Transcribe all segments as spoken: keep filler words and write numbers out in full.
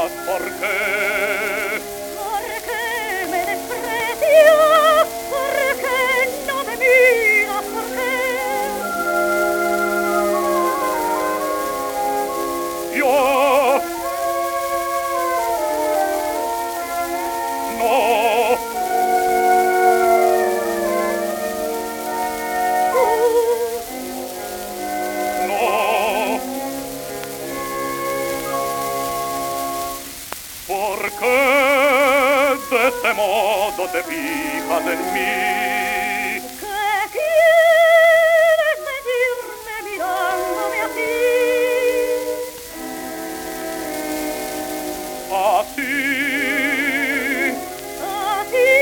¿por qué? ¿Por qué me desprecias? ¿Por qué no me miras? ¿Por qué? Yo no. No. ¿Por qué de este modo te fijas en mí? ¿Qué quieres decirme mirándome así? Así Así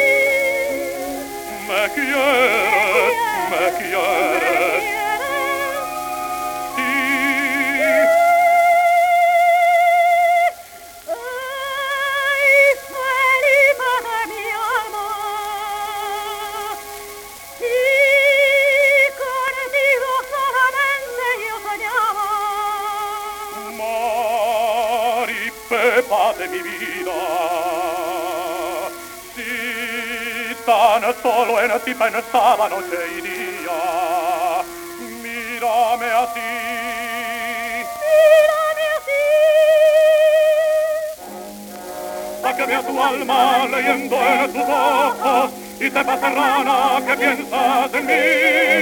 me quieres, me quieres. Sí, ¡Ay, Felipa de mi alma! Si contigo solamente yo soñaba. Mar y Pepa de mi vida, si tan solo en ti pensaba noche y día, mírame así. Mírame así. Sáqueme a tu alma leyendo en tus ojos y sepa serrana que piensas en mí.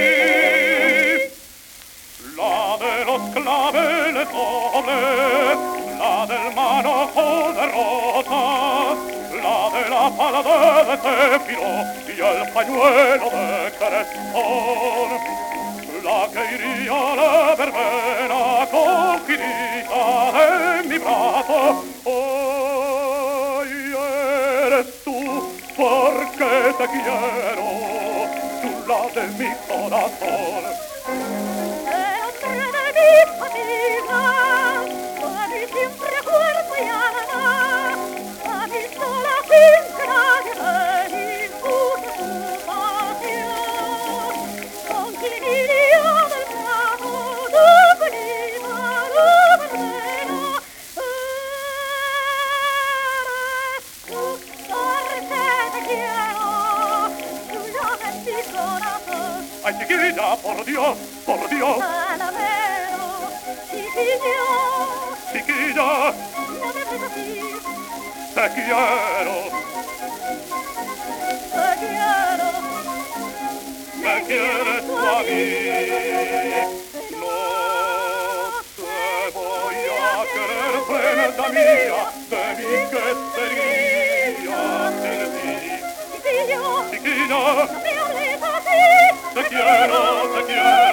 La de los claveles dobles, la del manojo de rosas, la de la falda de céfiro y el pañuelo de crespón, la que iría a la verbena cogidita en mi brazo. Hoy eres tú porque te quiero, tú la de mi corazón. El hombre de mis fatigas, a mí siempre cuerpo y alma, a mí sola sin que nadie me impute su pasión. Con quien iría del brazo tu pelita, tu verbena, eres tú porque te quiero, tú la de mi corazón. Ay, chiquilla, por Dios, por Dios, Salamero, chiquillo, chiquilla, no me hables así, te quiero, te quiero, me quieres tú a mí. No te voy a querer, prenda mía, de mí que sería sin ti. chiquillo, Chiquilla, no me hables así, te quiero, te quiero.